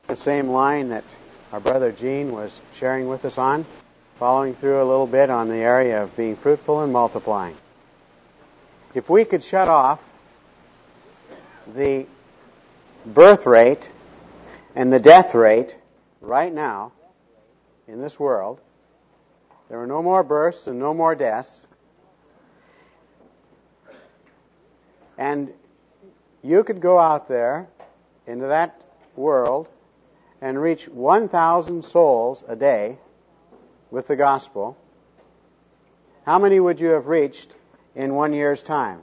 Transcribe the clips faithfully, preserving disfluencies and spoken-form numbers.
the same line that our brother Gene was sharing with us on, following through a little bit on the area of being fruitful and multiplying. If we could shut off the birth rate and the death rate right now in this world, there were no more births and no more deaths, and you could go out there into that world and reach one thousand souls a day with the gospel, how many would you have reached in one year's time?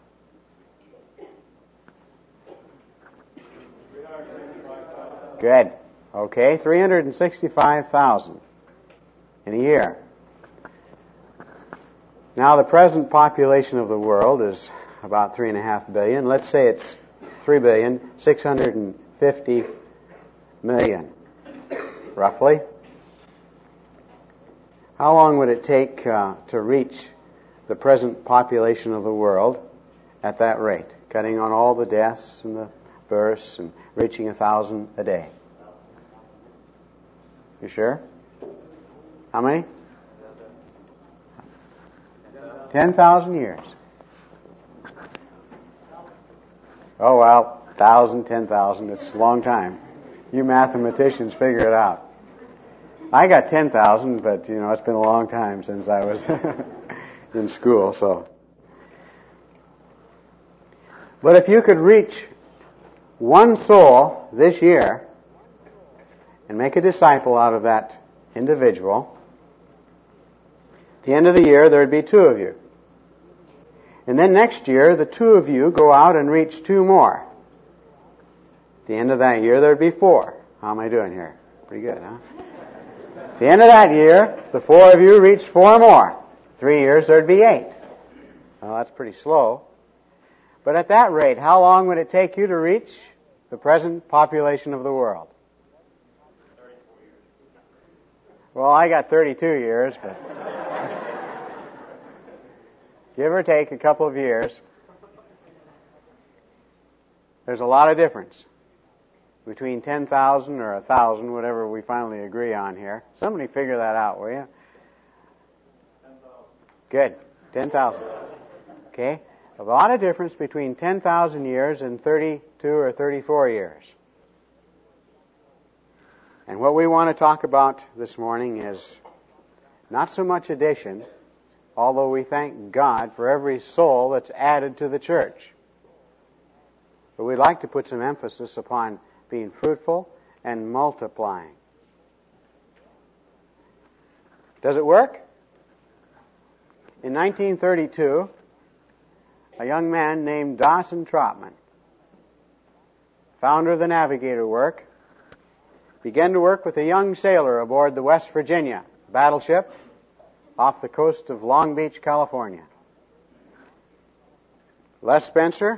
Good. Okay, three hundred sixty-five thousand in a year. Now, the present population of the world is about three and a half billion. Let's say it's three billion six hundred fifty million, roughly. How long would it take uh, to reach the present population of the world at that rate, cutting on all the deaths and the births and reaching a thousand a day? You sure? How many? Ten thousand years. Oh, well, thousand, ten thousand, it's a long time. You mathematicians figure it out. I got ten thousand, but, you know, it's been a long time since I was in school, so. But if you could reach one soul this year and make a disciple out of that individual, at the end of the year, there would be two of you. And then next year, the two of you go out and reach two more. At the end of that year, there would be four. How am I doing here? Pretty good, huh? At the end of that year, the four of you reach four more. Three years, there'd be eight. Well, that's pretty slow. But at that rate, how long would it take you to reach the present population of the world? Well, I got thirty-two years, but give or take a couple of years. There's a lot of difference between ten thousand or one thousand, whatever we finally agree on here. Somebody figure that out, will you? Good. ten thousand. Okay. A lot of difference between ten thousand years and thirty-two or thirty-four years. And what we want to talk about this morning is not so much addition, although we thank God for every soul that's added to the church. But we'd like to put some emphasis upon being fruitful and multiplying. Does it work? In nineteen thirty-two, a young man named Dawson Trotman, founder of the Navigator Work, began to work with a young sailor aboard the West Virginia battleship off the coast of Long Beach, California. Les Spencer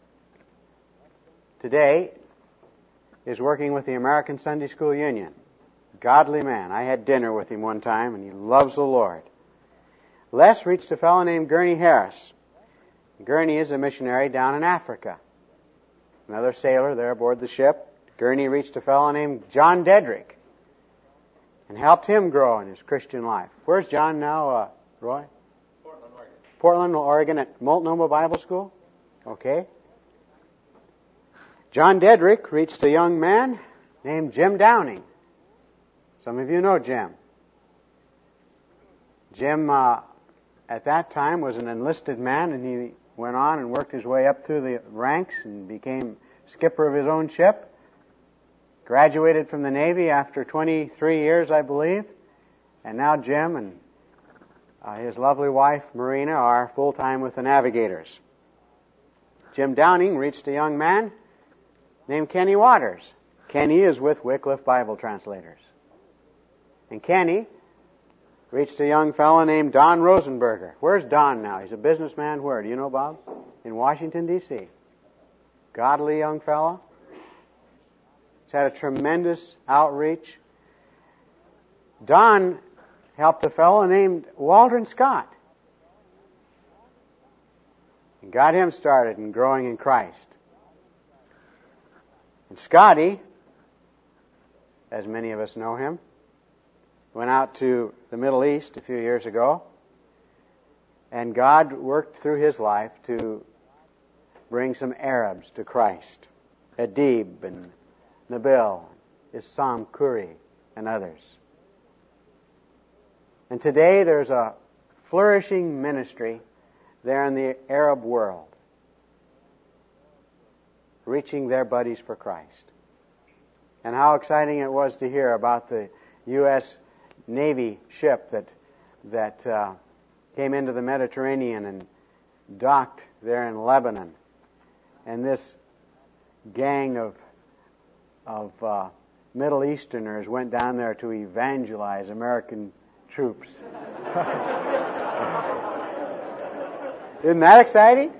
today is working with the American Sunday School Union. Godly man. I had dinner with him one time, and he loves the Lord. Les reached a fellow named Gurney Harris. Gurney is a missionary down in Africa. Another sailor there aboard the ship. Gurney reached a fellow named John Dedrick and helped him grow in his Christian life. Where's John now, uh, Roy? Portland, Oregon. Portland, Oregon at Multnomah Bible School? Okay. John Dedrick reached a young man named Jim Downing. Some of you know Jim. Jim, uh, at that time, was an enlisted man, and he went on and worked his way up through the ranks and became skipper of his own ship. Graduated from the Navy after twenty-three years, I believe. And now Jim and uh, his lovely wife, Marina, are full-time with the Navigators. Jim Downing reached a young man named Kenny Waters. Kenny is with Wycliffe Bible Translators. And Kenny reached a young fellow named Don Rosenberger. Where's Don now? He's a businessman where? Do you know, Bob? In Washington, D C Godly young fellow. He's had a tremendous outreach. Don helped a fellow named Waldron Scott and got him started in growing in Christ. And Scotty as many of us know him. Went out to the Middle East a few years ago, and God worked through his life to bring some Arabs to Christ. Adib and Nabil, Issam Khoury, and others. And today there's a flourishing ministry there in the Arab world, reaching their buddies for Christ. And how exciting it was to hear about the U S Navy ship that that uh, came into the Mediterranean and docked there in Lebanon. And this gang of of uh, Middle Easterners went down there to evangelize American troops. Isn't that exciting?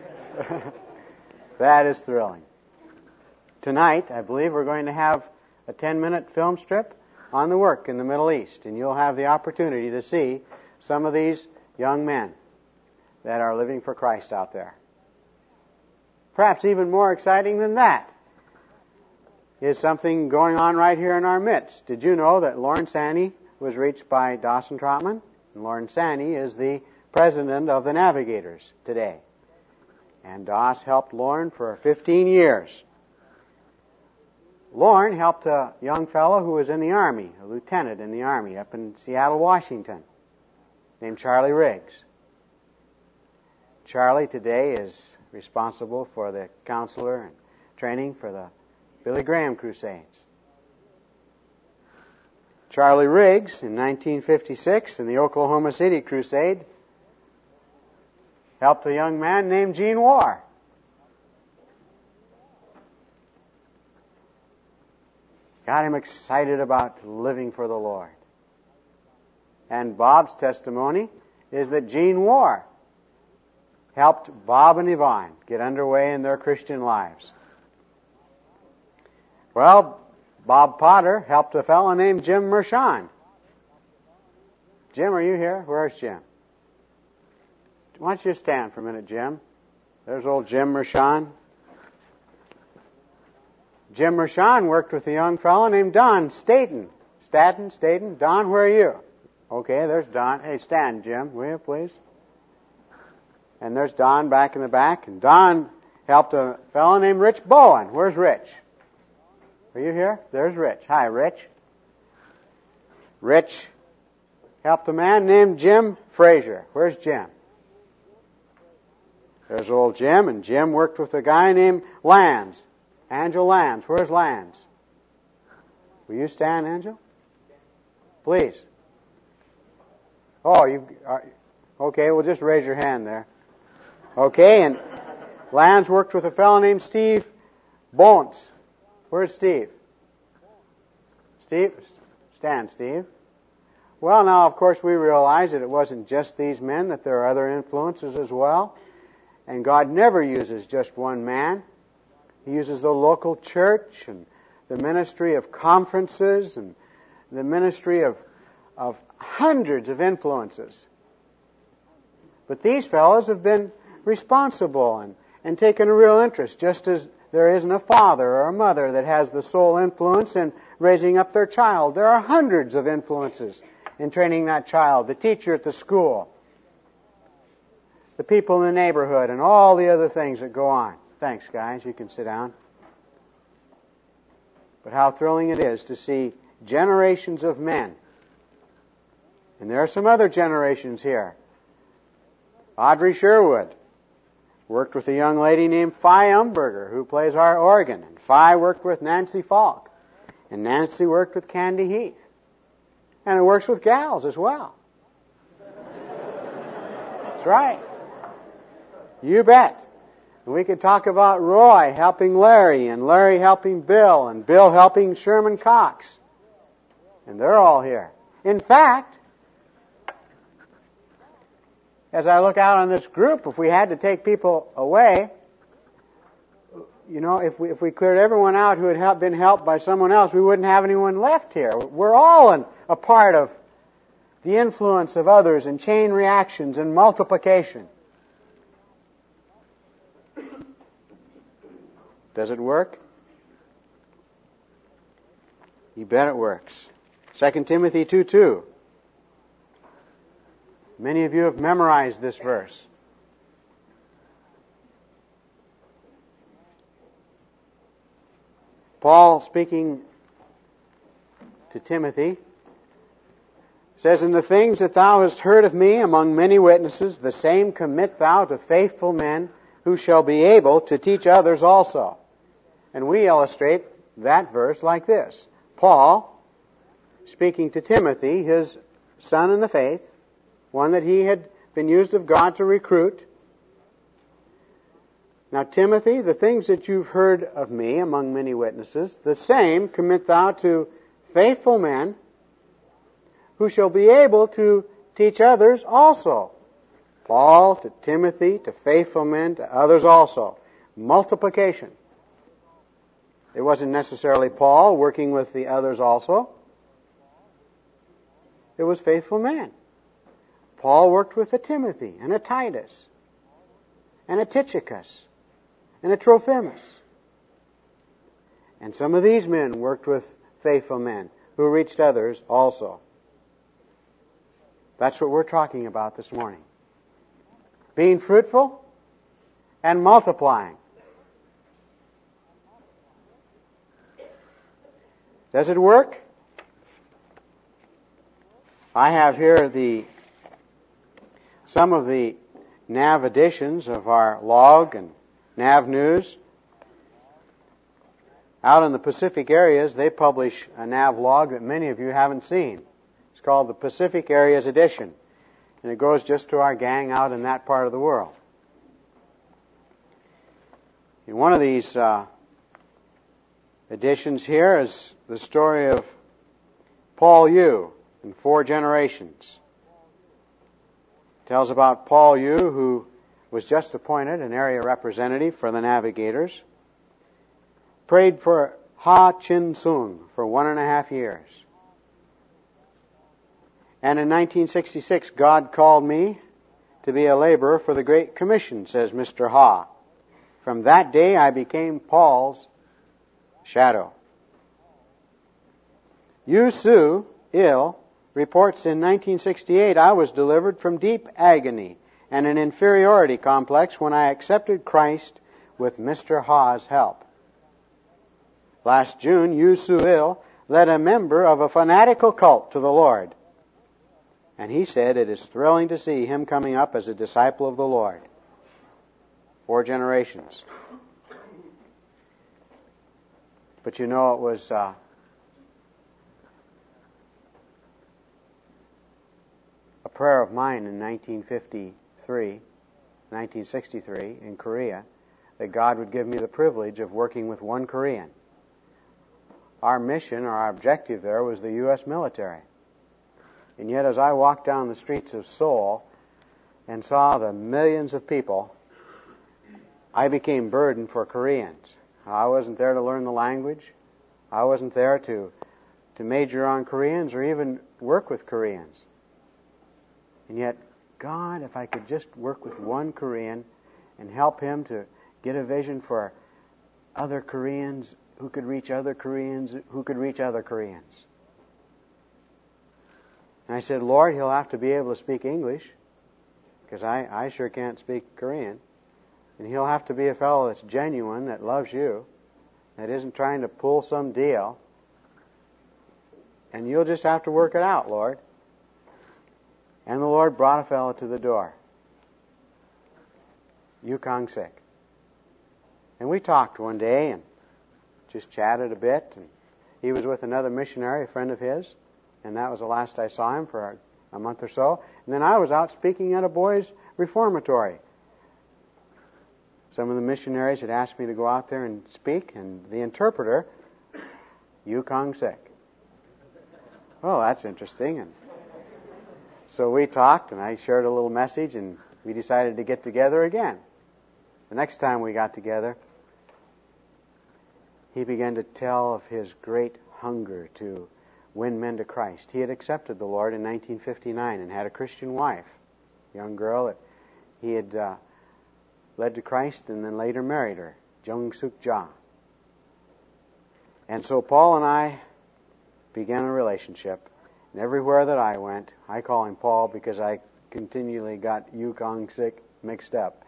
That is thrilling. Tonight, I believe we're going to have a ten-minute film strip on the work in the Middle East, and you'll have the opportunity to see some of these young men that are living for Christ out there. Perhaps even more exciting than that is something going on right here in our midst. Did you know that Lorne Sanny was reached by Dawson Trotman? And Lorne Sanny is the president of the Navigators today. And Doss helped Lorne for fifteen years. Lorne helped a young fellow who was in the Army, a lieutenant in the Army up in Seattle, Washington, named Charlie Riggs. Charlie today is responsible for the counselor and training for the Billy Graham Crusades. Charlie Riggs, in nineteen fifty-six, in the Oklahoma City Crusade, helped a young man named Gene Warr. Got him excited about living for the Lord. And Bob's testimony is that Gene Warr helped Bob and Yvonne get underway in their Christian lives. Well, Bob Potter helped a fellow named Jim Mershon. Jim, are you here? Where's Jim? Why don't you stand for a minute, Jim? There's old Jim Mershon. Jim Mershon worked with a young fellow named Don Staten. Staten, Staten. Don, where are you? Okay, there's Don. Hey, stand, Jim, will you, please? And there's Don back in the back. And Don helped a fellow named Rich Bowen. Where's Rich? Are you here? There's Rich. Hi, Rich. Rich helped a man named Jim Frazier. Where's Jim? There's old Jim, and Jim worked with a guy named Lands. Angel Lands. Where's Lands? Will you stand, Angel? Please. Oh, you are, okay, well, just raise your hand there. Okay, and Lands worked with a fellow named Steve Bontz. Where's Steve? Steve? Stand, Steve. Well, now, of course, we realize that it wasn't just these men, that there are other influences as well. And God never uses just one man. He uses the local church and the ministry of conferences and the ministry of, of hundreds of influences. But these fellows have been responsible and, and taken a real interest, just as there isn't a father or a mother that has the sole influence in raising up their child. There are hundreds of influences in training that child, the teacher at the school, the people in the neighborhood, and all the other things that go on. Thanks, guys. You can sit down. But how thrilling it is to see generations of men. And there are some other generations here. Audrey Sherwood worked with a young lady named Fi Umberger, who plays our organ. And Fi worked with Nancy Falk. And Nancy worked with Candy Heath. And it works with gals as well. That's right. You bet. And we could talk about Roy helping Larry, and Larry helping Bill, and Bill helping Sherman Cox. And they're all here. In fact, as I look out on this group, if we had to take people away, you know, if we if we cleared everyone out who had help, been helped by someone else, we wouldn't have anyone left here. We're all an, a part of the influence of others and chain reactions and multiplication. Does it work? You bet it works. Second Timothy two two. Many of you have memorized this verse. Paul, speaking to Timothy, says, "And the things that thou hast heard of me among many witnesses, the same commit thou to faithful men, who shall be able to teach others also." And we illustrate that verse like this. Paul, speaking to Timothy, his son in the faith, one that he had been used of God to recruit. "Now, Timothy, the things that you've heard of me among many witnesses, the same commit thou to faithful men, who shall be able to teach others also." Paul to Timothy, to faithful men, to others also. Multiplication. It wasn't necessarily Paul working with the others also. It was faithful men. Paul worked with a Timothy and a Titus and a Tychicus and a Trophimus. And some of these men worked with faithful men who reached others also. That's what we're talking about this morning. Being fruitful and multiplying. Does it work? I have here the some of the N A V editions of our log and N A V news. Out in the Pacific areas, they publish a N A V log that many of you haven't seen. It's called the Pacific Areas Edition, and it goes just to our gang out in that part of the world. In one of these uh, editions here is the story of Paul Yu in four generations. It tells about Paul Yu, who was just appointed an area representative for the Navigators, prayed for Ha Chin Sung for one and a half years. And in nineteen sixty-six, God called me to be a laborer for the Great Commission, says Mister Ha. From that day, I became Paul's shadow. Yu Su Il reports in nineteen sixty-eight, "I was delivered from deep agony and an inferiority complex when I accepted Christ with Mister Ha's help." Last June, Yu Su Il led a member of a fanatical cult to the Lord. And he said it is thrilling to see him coming up as a disciple of the Lord. Four generations. But you know, it was uh, a prayer of mine in nineteen fifty-three, nineteen sixty-three in Korea, that God would give me the privilege of working with one Korean. Our mission, or our objective there, was the U S military. And yet, as I walked down the streets of Seoul and saw the millions of people, I became burdened for Koreans. I wasn't there to learn the language. I wasn't there to, to major on Koreans or even work with Koreans. And yet, God, if I could just work with one Korean and help him to get a vision for other Koreans who could reach other Koreans who could reach other Koreans. And I said, Lord, he'll have to be able to speak English, because I, I sure can't speak Korean. And he'll have to be a fellow that's genuine, that loves you, that isn't trying to pull some deal. And you'll just have to work it out, Lord. And the Lord brought a fellow to the door, Yu Kang Sik. And we talked one day and just chatted a bit. And he was with another missionary, a friend of his. And that was the last I saw him for a, a month or so. And then I was out speaking at a boys' reformatory. Some of the missionaries had asked me to go out there and speak, and the interpreter, Yu Kang Sik. Oh, that's interesting. And so we talked, and I shared a little message, and we decided to get together again. The next time we got together, he began to tell of his great hunger to win men to Christ. He had accepted the Lord in nineteen fifty-nine and had a Christian wife, a young girl that he had uh, led to Christ and then later married her, Jung Suk Ja. And so Paul and I began a relationship. And everywhere that I went, I call him Paul because I continually got Yukon Sik mixed up.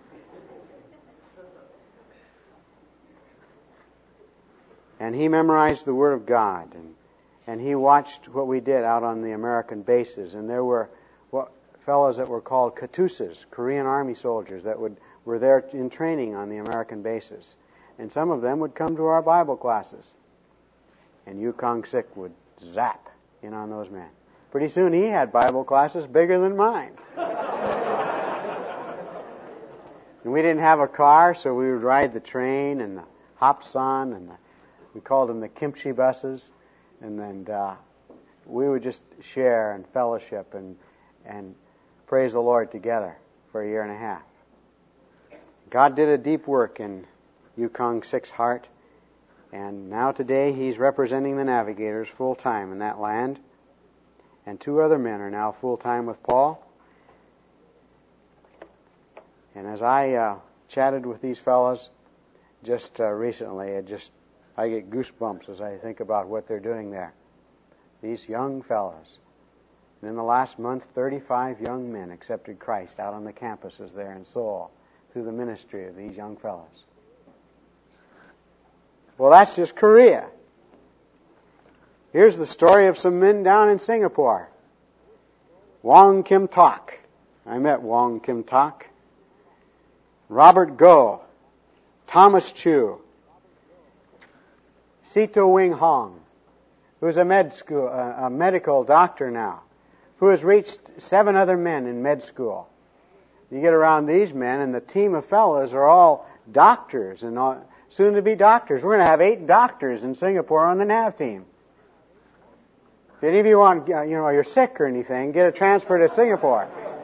And he memorized the Word of God, and, and he watched what we did out on the American bases. And there were what, fellows that were called Katusas, Korean Army soldiers, that would were there in training on the American bases. And some of them would come to our Bible classes. And Yukon Sik would zap in on those men. Pretty soon he had Bible classes bigger than mine. And we didn't have a car, so we would ride the train and the Hopson, and the, we called them the kimchi buses. And then uh, we would just share and fellowship and, and praise the Lord together for a year and a half. God did a deep work in Yukon Sik's heart. And now today he's representing the Navigators full-time in that land. And two other men are now full-time with Paul. And as I uh, chatted with these fellows just uh, recently, it just I get goosebumps as I think about what they're doing there. These young fellows. And in the last month, thirty-five young men accepted Christ out on the campuses there in Seoul through the ministry of these young fellows. Well, that's just Korea. Here's the story of some men down in Singapore. Wong Kim Tak. I met Wong Kim Tak. Robert Goh. Thomas Chu. Sito Wing Hong, who's a med school, uh, a medical doctor now, who has reached seven other men in med school. You get around these men, and the team of fellows are all doctors and all, soon to be doctors. We're going to have eight doctors in Singapore on the N A V team. If any of you want, you know, you're sick or anything, get a transfer to Singapore.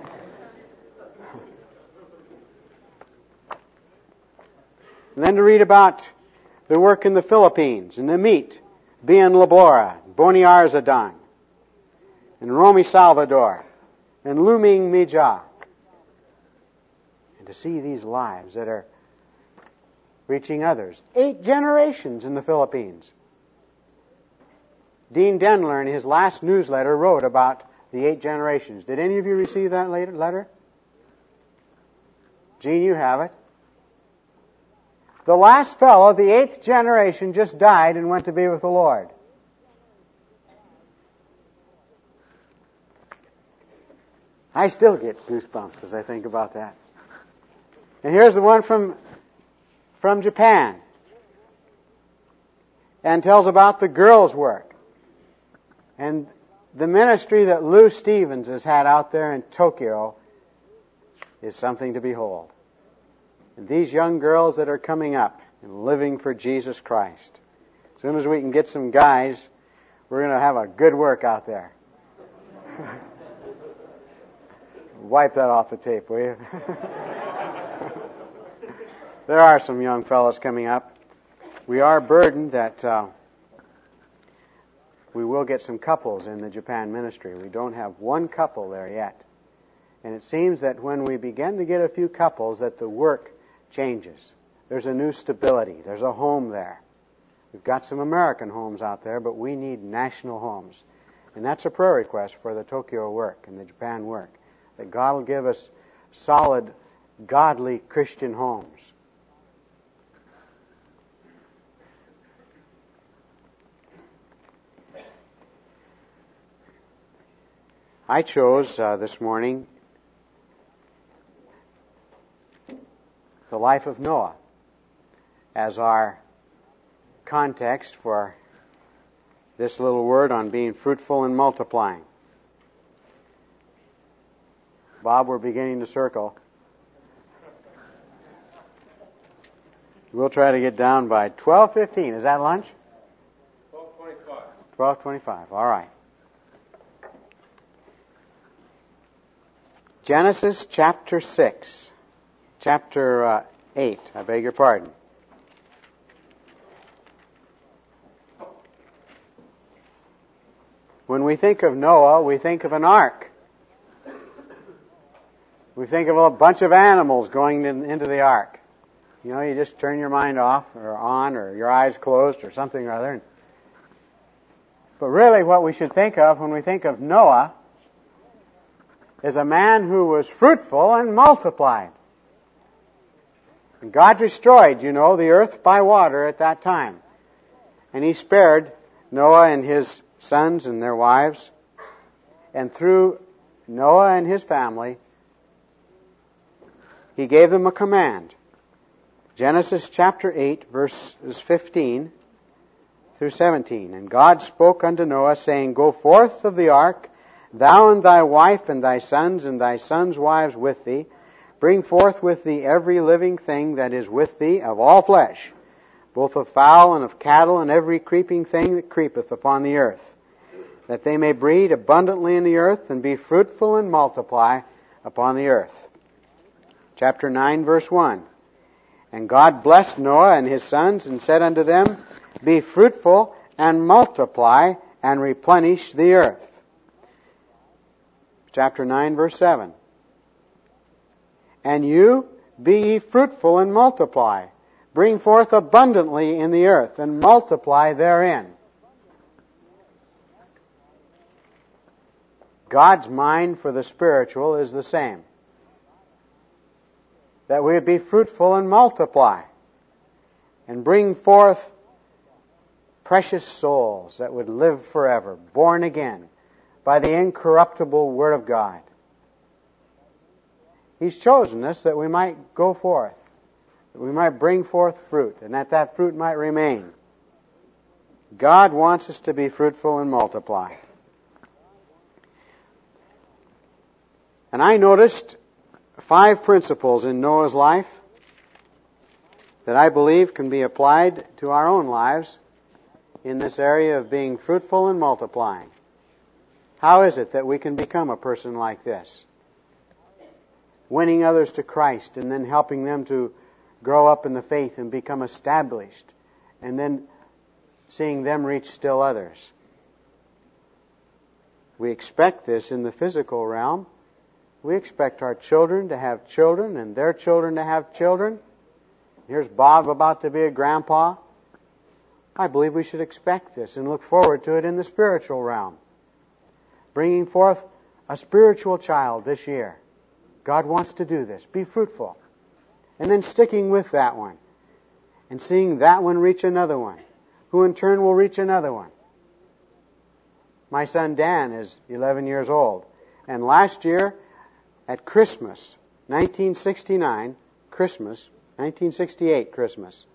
And then to read about the work in the Philippines, in the meat, Bien Labora, Boniar Zadang, and Romy Salvador, and Luming Mija. And to see these lives that are reaching others. Eight generations in the Philippines. Dean Denler, in his last newsletter, wrote about the eight generations. Did any of you receive that letter? Gene, you have it. The last fellow, the eighth generation, just died and went to be with the Lord. I still get goosebumps as I think about that. And here's the one from, from Japan. And tells about the girls' work. And the ministry that Lou Stevens has had out there in Tokyo is something to behold. And these young girls that are coming up and living for Jesus Christ. As soon as we can get some guys, we're going to have a good work out there. Wipe that off the tape, will you? There are some young fellows coming up. We are burdened that uh, we will get some couples in the Japan ministry. We don't have one couple there yet. And it seems that when we begin to get a few couples, that the work changes. There's a new stability. There's a home there. We've got some American homes out there, but we need national homes. And that's a prayer request for the Tokyo work and the Japan work, that God will give us solid, godly Christian homes. I chose uh, this morning the life of Noah as our context for this little word on being fruitful and multiplying. Bob, we're beginning to circle. We'll try to get down by twelve fifteen. Is that lunch? twelve twenty-five. twelve twenty-five. All right. Genesis chapter six. Chapter uh, eight, I beg your pardon. When we think of Noah, we think of an ark. We think of a bunch of animals going in, into the ark. You know, you just turn your mind off or on or your eyes closed or something or other. But really what we should think of when we think of Noah is a man who was fruitful and multiplied. And God destroyed, you know, the earth by water at that time. And He spared Noah and his sons and their wives. And through Noah and his family, He gave them a command. Genesis chapter eight, verses fifteen through seventeen. And God spoke unto Noah, saying, Go forth of the ark, thou and thy wife and thy sons and thy sons' wives with thee. Bring forth with thee every living thing that is with thee of all flesh, both of fowl and of cattle and every creeping thing that creepeth upon the earth, that they may breed abundantly in the earth and be fruitful and multiply upon the earth. Chapter nine, verse one. And God blessed Noah and his sons and said unto them, Be fruitful and multiply and replenish the earth. Chapter nine, verse seven. And you, be ye fruitful and multiply. Bring forth abundantly in the earth and multiply therein. God's mind for the spiritual is the same. That we would be fruitful and multiply and bring forth precious souls that would live forever, born again by the incorruptible Word of God. He's chosen us that we might go forth, that we might bring forth fruit, and that that fruit might remain. God wants us to be fruitful and multiply. And I noticed five principles in Noah's life that I believe can be applied to our own lives in this area of being fruitful and multiplying. How is it that we can become a person like this? Winning others to Christ and then helping them to grow up in the faith and become established, and then seeing them reach still others. We expect this in the physical realm. We expect our children to have children and their children to have children. Here's Bob about to be a grandpa. I believe we should expect this and look forward to it in the spiritual realm. Bringing forth a spiritual child this year. God wants to do this. Be fruitful. And then sticking with that one. And seeing that one reach another one, who in turn will reach another one. My son Dan is eleven years old. And last year, at Christmas, nineteen sixty-nine, Christmas, nineteen sixty-eight Christmas,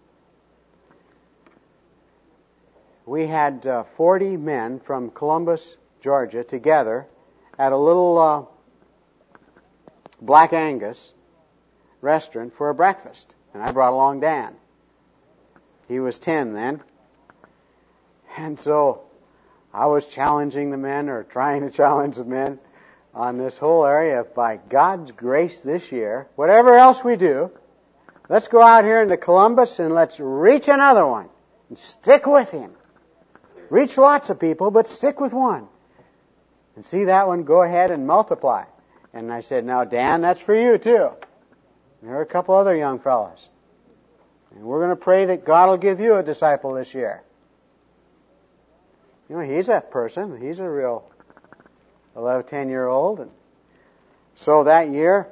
we had uh, forty men from Columbus, Georgia, together at a little uh, Black Angus restaurant for a breakfast. And I brought along Dan. He was ten then. And so I was challenging the men, or trying to challenge the men, on this whole area of, by God's grace this year, whatever else we do, let's go out here into Columbus and let's reach another one and stick with him. Reach lots of people, but stick with one. And see that one go ahead and multiply. And I said, now, Dan, that's for you, too. And there are a couple other young fellows. And we're going to pray that God will give you a disciple this year. You know, he's a person. He's a real eleven, ten-year-old. And so that year,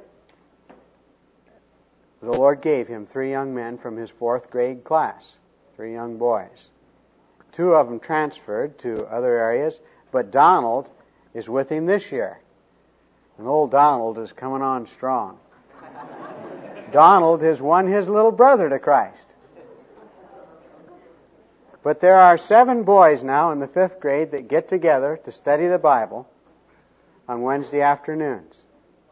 the Lord gave him three young men from his fourth grade class, three young boys. Two of them transferred to other areas, but Donald is with him this year. And old Donald is coming on strong. Donald has won his little brother to Christ. But there are seven boys now in the fifth grade that get together to study the Bible on Wednesday afternoons.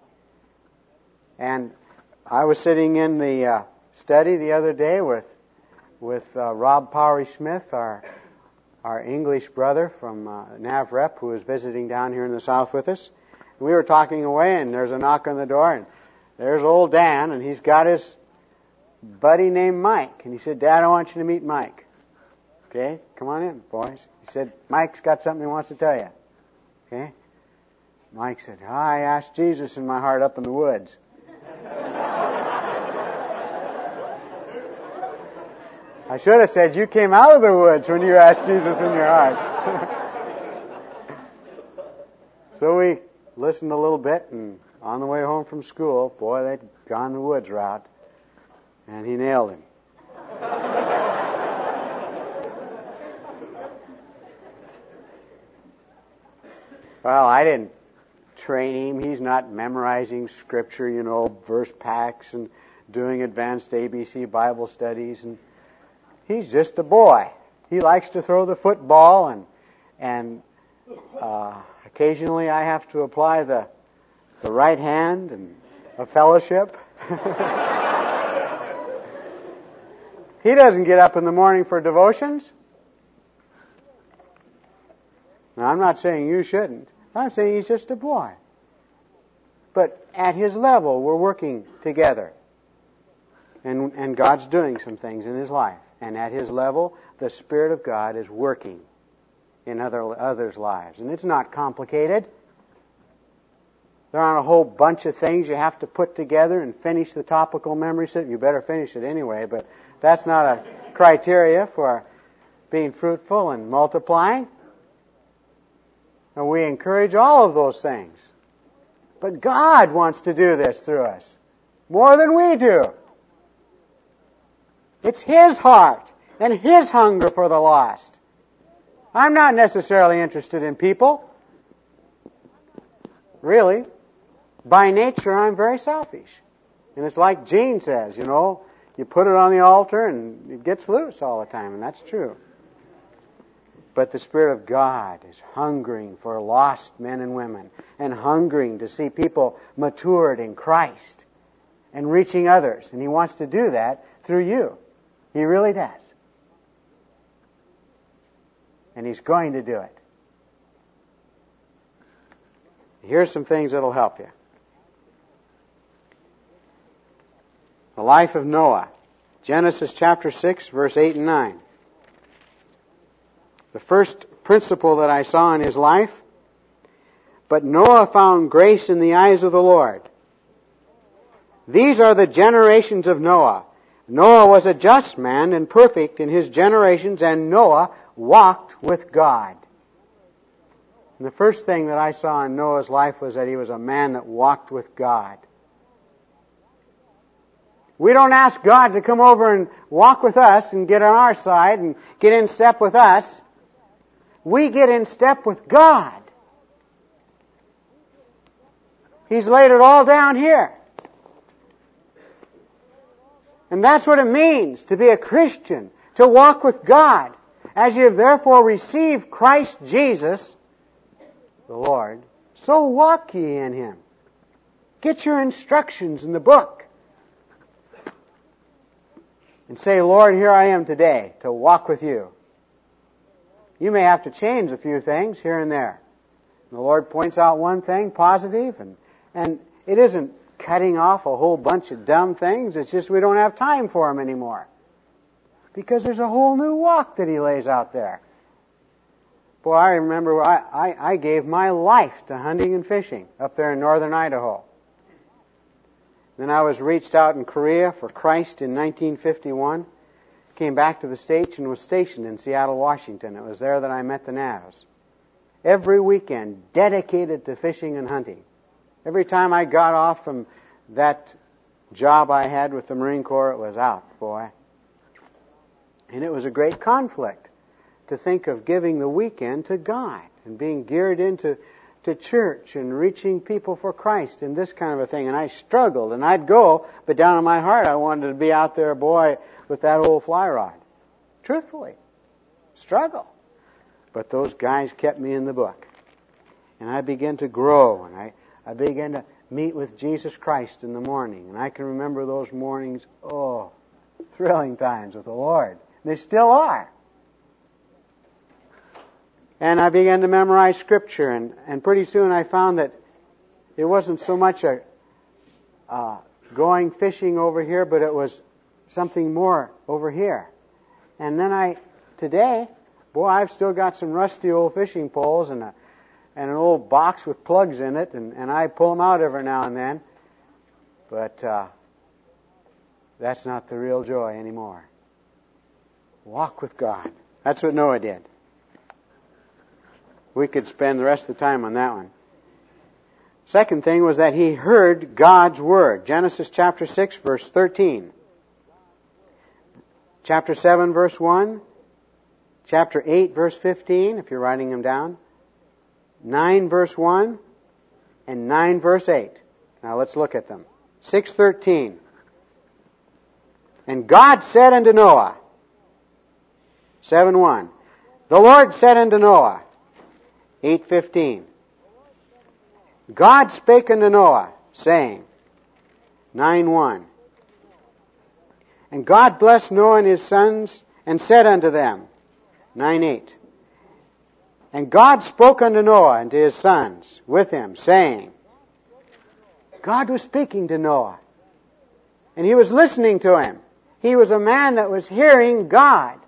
And I was sitting in the uh, study the other day with with uh, Rob Powery Smith, our our English brother from uh, NAVREP, who was visiting down here in the south with us. We were talking away, and there's a knock on the door, and there's old Dan, and he's got his buddy named Mike. And he said, Dad, I want you to meet Mike. Okay, come on in, boys. He said, Mike's got something he wants to tell you. Okay? Mike said, oh, I asked Jesus in my heart up in the woods. I should have said, you came out of the woods when you asked Jesus in your heart. So we listened a little bit, and on the way home from school, boy, they'd gone the woods route, and he nailed him. Well, I didn't train him. He's not memorizing scripture, you know, verse packs and doing advanced A B C Bible studies. And he's just a boy. He likes to throw the football, and and uh, occasionally I have to apply the the right hand and a fellowship. He doesn't get up in the morning for devotions. Now, I'm not saying you shouldn't. I'm saying he's just a boy. But at his level, we're working together. And, and God's doing some things in his life. And at his level, the Spirit of God is working in other others' lives. And it's not complicated. There aren't a whole bunch of things you have to put together and finish the topical memory system. You better finish it anyway, but that's not a criteria for being fruitful and multiplying. And we encourage all of those things. But God wants to do this through us more than we do. It's His heart and His hunger for the lost. I'm not necessarily interested in people. Really. By nature, I'm very selfish. And it's like Gene says, you know, you put it on the altar and it gets loose all the time, and that's true. But the Spirit of God is hungering for lost men and women, and hungering to see people matured in Christ and reaching others. And He wants to do that through you. He really does. And He's going to do it. Here's some things that'll help you. The life of Noah. Genesis chapter six, verse eight and nine. The first principle that I saw in his life, but Noah found grace in the eyes of the Lord. These are the generations of Noah. Noah was a just man and perfect in his generations, and Noah walked with God. And the first thing that I saw in Noah's life was that he was a man that walked with God. We don't ask God to come over and walk with us and get on our side and get in step with us. We get in step with God. He's laid it all down here. And that's what it means to be a Christian, to walk with God. As you have therefore received Christ Jesus, the Lord, so walk ye in Him. Get your instructions in the book. And say, Lord, here I am today to walk with you. You may have to change a few things here and there. And the Lord points out one thing positive, and, and it isn't cutting off a whole bunch of dumb things. It's just we don't have time for them anymore. Because there's a whole new walk that He lays out there. Boy, I remember I, I, I gave my life to hunting and fishing up there in northern Idaho. Then I was reached out in Korea for Christ in nineteen fifty-one. Came back to the States and was stationed in Seattle, Washington. It was there that I met the Navs. Every weekend dedicated to fishing and hunting. Every time I got off from that job I had with the Marine Corps, it was out, boy. And it was a great conflict to think of giving the weekend to God and being geared into to church and reaching people for Christ and this kind of a thing. And I struggled, and I'd go, but down in my heart I wanted to be out there, boy, with that old fly rod. Truthfully. Struggle. But those guys kept me in the book. And I began to grow, and I, I began to meet with Jesus Christ in the morning. And I can remember those mornings, oh, thrilling times with the Lord. They still are. And I began to memorize Scripture, and, and pretty soon I found that it wasn't so much a uh, going fishing over here, but it was something more over here. And then I, today, boy, I've still got some rusty old fishing poles and a, and an old box with plugs in it, and, and I pull them out every now and then. But uh, that's not the real joy anymore. Walk with God. That's what Noah did. We could spend the rest of the time on that one. Second thing was that he heard God's word. Genesis chapter six, verse thirteen. Chapter seven, verse one. Chapter eight, verse fifteen, if you're writing them down. nine, verse one. And nine, verse eight. Now let's look at them. six thirteen. And God said unto Noah, seven one. The Lord said unto Noah, eight fifteen. God spake unto Noah, saying, nine one. And God blessed Noah and his sons, and said unto them, nine eight. And God spoke unto Noah and to his sons with him, saying, God was speaking to Noah, and he was listening to him. He was a man that was hearing God.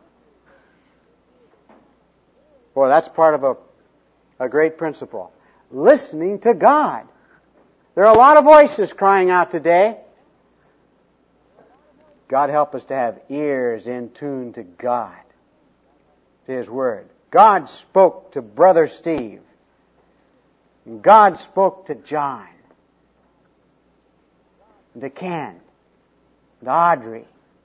Boy, that's part of a, a great principle. Listening to God. There are a lot of voices crying out today. God help us to have ears in tune to God, to His Word. God spoke to Brother Steve. And God spoke to John. And to Ken. And to Audrey.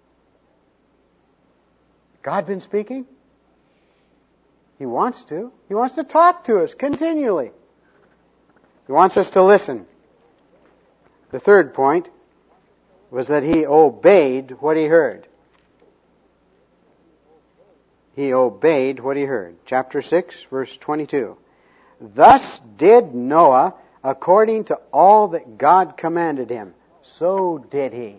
God been speaking? He wants to. He wants to talk to us continually. He wants us to listen. The third point was that he obeyed what he heard. He obeyed what he heard. Chapter six, verse twenty-two. Thus did Noah according to all that God commanded him. So did he.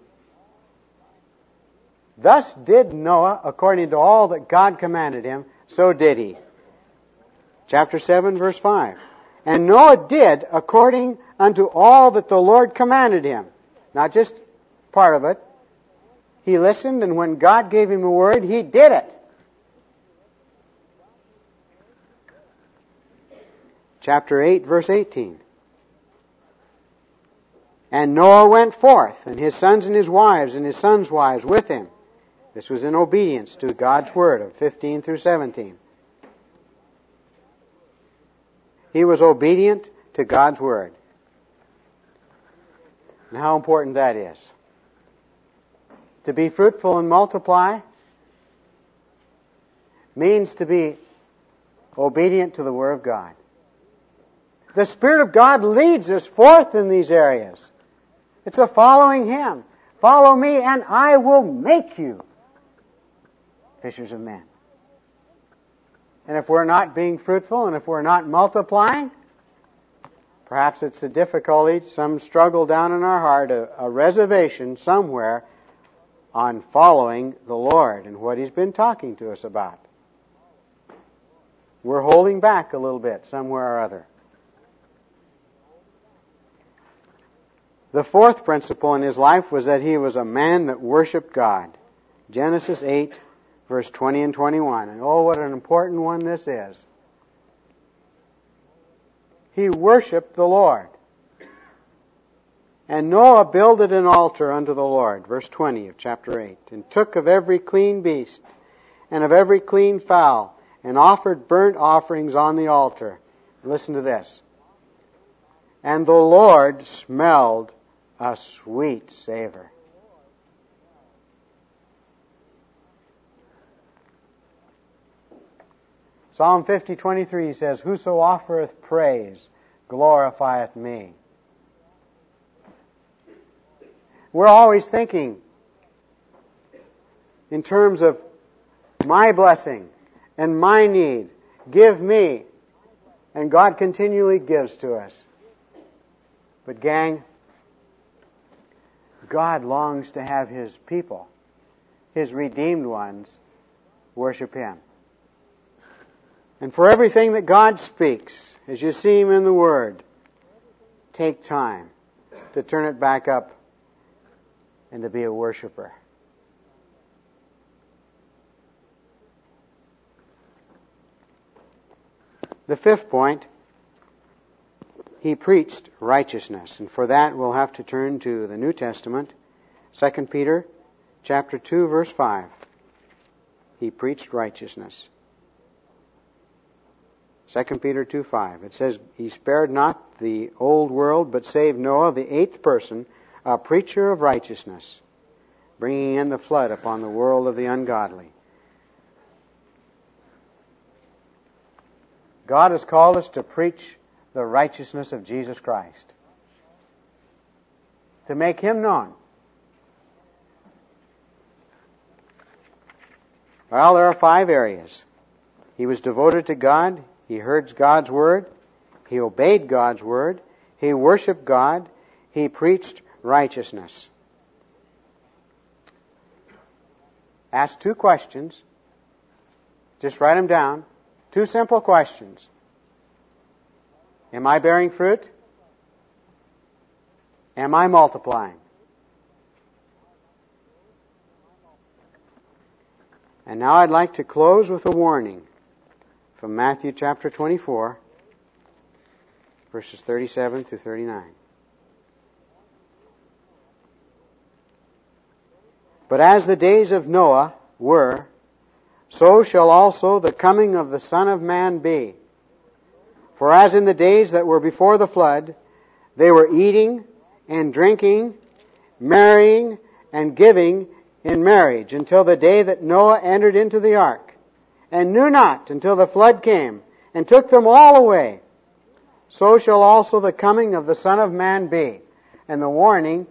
Thus did Noah according to all that God commanded him. So did he. Chapter seven, verse five. And Noah did according unto all that the Lord commanded him. Not just part of it. He listened, and when God gave him a word, he did it. Chapter eight, verse eighteen. And Noah went forth, and his sons and his wives and his sons' wives with him. This was in obedience to God's word of fifteen through seventeen. He was obedient to God's word. And how important that is. To be fruitful and multiply means to be obedient to the Word of God. The Spirit of God leads us forth in these areas. It's a following Him. Follow me and I will make you fishers of men. And if we're not being fruitful and if we're not multiplying, perhaps it's a difficulty, some struggle down in our heart, a, a reservation somewhere on following the Lord and what He's been talking to us about. We're holding back a little bit somewhere or other. The fourth principle in his life was that he was a man that worshiped God. Genesis eight, verse twenty and twenty-one. And oh, what an important one this is. He worshiped the Lord. And Noah builded an altar unto the Lord, verse twenty of chapter eight, and took of every clean beast and of every clean fowl, and offered burnt offerings on the altar. Listen to this. And the Lord smelled a sweet savor. Psalm fifty, twenty-three says, Whoso offereth praise glorifieth me. We're always thinking in terms of my blessing and my need. Give me. And God continually gives to us. But gang, God longs to have His people, His redeemed ones, worship Him. And for everything that God speaks, as you see Him in the Word, take time to turn it back up and to be a worshiper. The fifth point, he preached righteousness. And for that we'll have to turn to the New Testament, Second Peter chapter two, verse five. He preached righteousness. Second Peter two five. It says, He spared not the old world, but saved Noah, the eighth person, a preacher of righteousness, bringing in the flood upon the world of the ungodly. God has called us to preach the righteousness of Jesus Christ, to make Him known. Well, there are five areas. He was devoted to God. He heard God's Word. He obeyed God's Word. He worshiped God. He preached righteousness. Ask two questions. Just write them down. Two simple questions. Am I bearing fruit? Am I multiplying? And now I'd like to close with a warning from Matthew chapter twenty-four, verses thirty-seven through thirty-nine. But as the days of Noah were, so shall also the coming of the Son of Man be. For as in the days that were before the flood, they were eating and drinking, marrying and giving in marriage, until the day that Noah entered into the ark, and knew not until the flood came, and took them all away. So shall also the coming of the Son of Man be. And the warning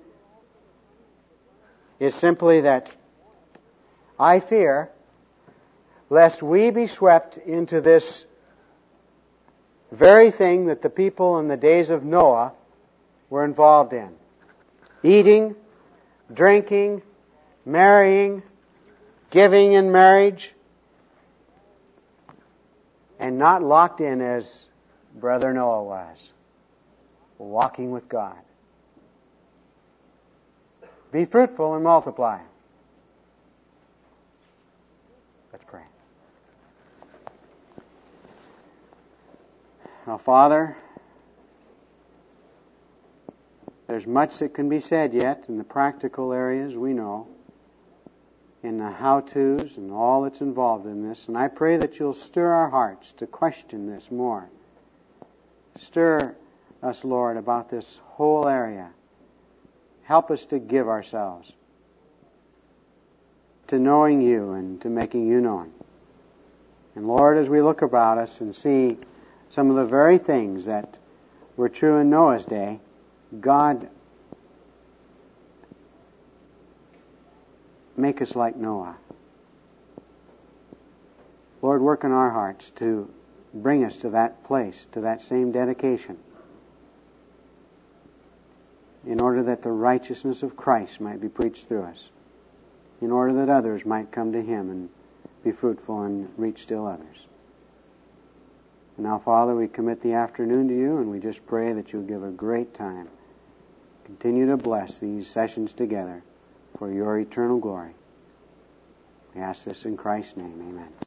is simply that I fear lest we be swept into this very thing that the people in the days of Noah were involved in. Eating, drinking, marrying, giving in marriage, and not locked in as Brother Noah was, walking with God. Be fruitful and multiply. Let's pray. Now, Father, there's much that can be said yet in the practical areas, we know, in the how-tos and all that's involved in this. And I pray that you'll stir our hearts to question this more. Stir us, Lord, about this whole area. Help us to give ourselves to knowing you and to making you known. And Lord, as we look about us and see some of the very things that were true in Noah's day, God, make us like Noah. Lord, work in our hearts to bring us to that place, to that same dedication, in order that the righteousness of Christ might be preached through us, in order that others might come to Him and be fruitful and reach still others. And now, Father, we commit the afternoon to you, and we just pray that you'll give a great time. Continue to bless these sessions together for your eternal glory. We ask this in Christ's name. Amen.